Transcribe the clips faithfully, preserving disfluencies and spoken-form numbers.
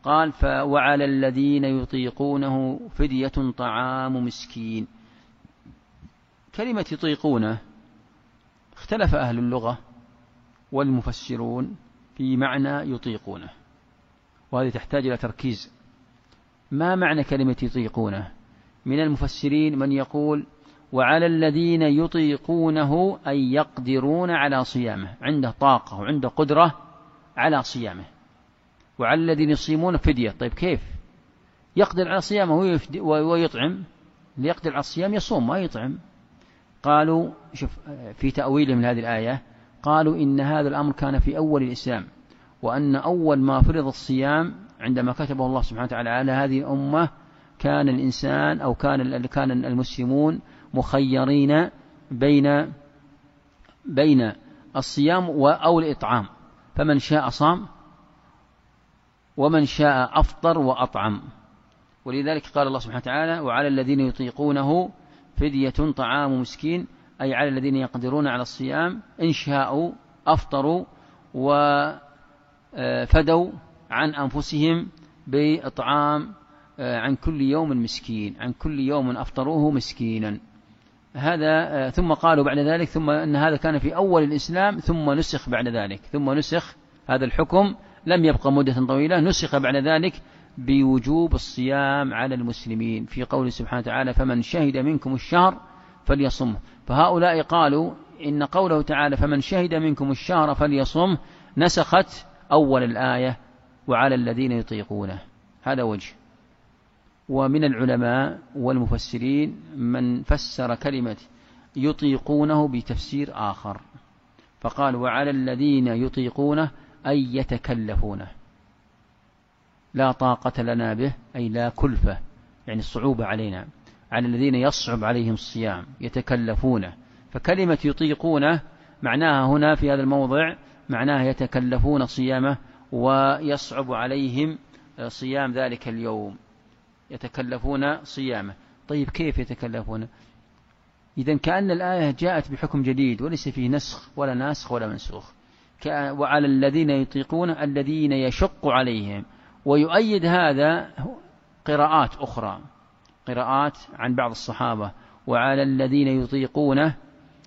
قال وعلى الذين يطيقونه فدية طعام مسكين. كلمة يطيقونه اختلف أهل اللغة والمفسرون في معنى يطيقونه، وهذه تحتاج إلى تركيز. ما معنى كلمة يطيقونه؟ من المفسرين من يقول وعلى الذين يطيقونه أي يقدرون على صيامه، عنده طاقة وعنده قدرة على صيامه. وعلى الذين يصيمون فدية. طيب كيف يقدر على صيامه ويطعم؟ اللي يقدر على الصيام يصوم ما يطعم. قالوا شوف في تأويلهم لهذه الآية، قالوا إن هذا الأمر كان في أول الإسلام، وأن أول ما فرض الصيام عندما كتبه الله سبحانه وتعالى على هذه الأمة كان الإنسان أو كان كان المسلمون مخيرين بين بين الصيام أو الإطعام، فمن شاء صام ومن شاء أفطر وأطعم. ولذلك قال الله سبحانه وتعالى وعلى الذين يطيقونه فدية طعام مسكين، أي على الذين يقدرون على الصيام إن شاءوا أفطروا وفدوا عن أنفسهم بإطعام عن كل يوم مسكين، عن كل يوم أفطروه مسكينا. هذا ثم قالوا بعد ذلك ثم أن هذا كان في أول الإسلام ثم نسخ بعد ذلك، ثم نسخ هذا الحكم لم يبقى مدة طويلة، نسخ بعد ذلك بوجوب الصيام على المسلمين في قوله سبحانه وتعالى فمن شهد منكم الشهر فليصمه. فهؤلاء قالوا إن قوله تعالى فمن شهد منكم الشهر فليصمه نسخت أول الآية وعلى الذين يطيقونه. هذا وجه. ومن العلماء والمفسرين من فسر كلمة يطيقونه بتفسير آخر، فقال وعلى الذين يطيقونه أي يتكلفونه، لا طاقة لنا به أي لا كلفة، يعني الصعوبة علينا، على الذين يصعب عليهم الصيام يتكلفونه. فكلمة يطيقونه معناها هنا في هذا الموضع معناها يتكلفون صيامه ويصعب عليهم صيام ذلك اليوم، يتكلفون صيامه. طيب كيف يتكلفون؟ إذن كأن الآية جاءت بحكم جديد وليس فيه نسخ ولا ناسخ ولا منسوخ. وعلى الذين يطيقون الذين يشق عليهم. ويؤيد هذا قراءات أخرى، قراءات عن بعض الصحابة وعلى الذين يطيقونه،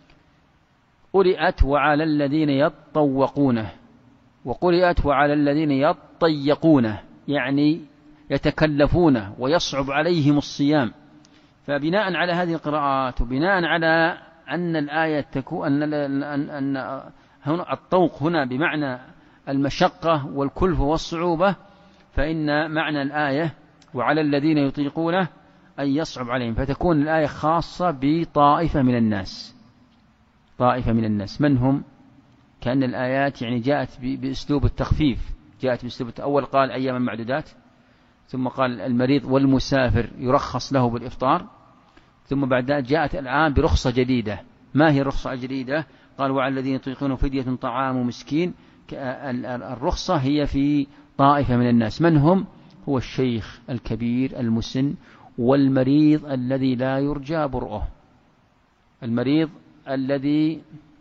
قرئت وعلى الذين يطوقونه، وقرئت وعلى الذين يطيقونه، يعني يتكلفونه ويصعب عليهم الصيام. فبناء على هذه القراءات وبناء على أن الآية تكون أن, أن, أن هنا الطوق هنا بمعنى المشقة والكلفة والصعوبة، فإن معنى الآية وعلى الذين يطيقونه أن يصعب عليهم، فتكون الآية خاصة بطائفة من الناس. طائفة من الناس من هم؟ كأن الآيات يعني جاءت بأسلوب التخفيف، جاءت بأسلوب أول قال أيام معدودات، ثم قال المريض والمسافر يرخص له بالإفطار، ثم بعد ذلك جاءت الآن برخصة جديدة. ما هي الرخصة الجديدة؟ قال وعلى الذين يطيقون فدية طعام مسكين. الرخصة هي في طائفة من الناس. من هم؟ هو الشيخ الكبير المسن والمريض الذي لا يرجى برؤه، المريض الذي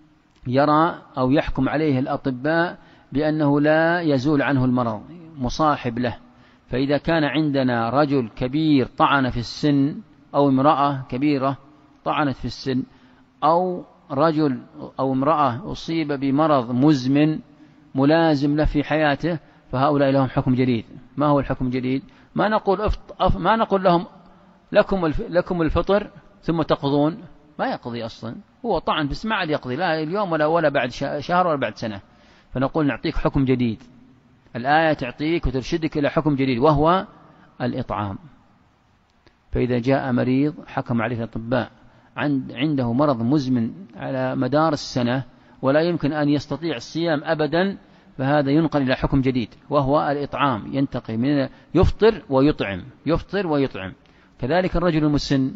يرى أو يحكم عليه الأطباء بأنه لا يزول عنه المرض، مصاحب له. فإذا كان عندنا رجل كبير طعن في السن أو امرأة كبيرة طعنت في السن أو رجل أو امرأة أصيب بمرض مزمن ملازم له في حياته، فهؤلاء لهم حكم جديد. ما هو الحكم الجديد؟ ما نقول أف... ما نقول لهم لكم الف... لكم الفطر ثم تقضون، ما يقضي أصلا، هو طعن بس ما عاد يقضي لا اليوم ولا ولا بعد شهر ولا بعد سنة. فنقول نعطيك حكم جديد، الآية تعطيك وترشدك إلى حكم جديد وهو الإطعام. فإذا جاء مريض حكم عليه الأطباء عنده مرض مزمن على مدار السنة ولا يمكن أن يستطيع الصيام أبدا، فهذا ينقل إلى حكم جديد وهو الإطعام، ينتقي من يفطر ويطعم، يفطر ويطعم. كذلك الرجل المسن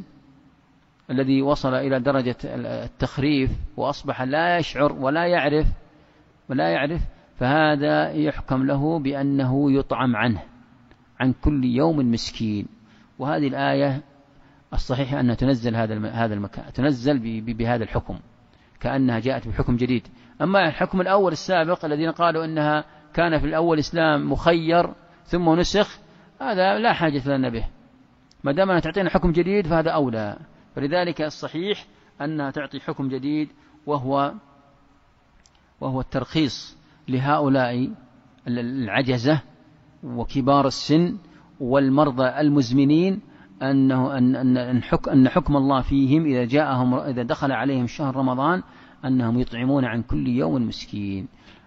الذي وصل إلى درجة التخريف وأصبح لا يشعر ولا يعرف ولا يعرف فهذا يحكم له بأنه يطعم عنه عن كل يوم مسكين. وهذه الآية الصحيح أنها تنزل هذا هذا المكان، تنزل بهذا الحكم كأنها جاءت بحكم جديد. أما الحكم الأول السابق الذين قالوا أنها كان في الأول إسلام مخير ثم نسخ، هذا لا حاجة لنا به، ما دام أنها تعطينا حكم جديد فهذا أولى. فلذلك الصحيح أنها تعطي حكم جديد، وهو وهو الترخيص لهؤلاء العجزة وكبار السن والمرضى المزمنين، أنه أن أن حكم أن حكم الله فيهم إذا جاءهم إذا دخل عليهم شهر رمضان أنهم يطعمون عن كل يوم مسكين.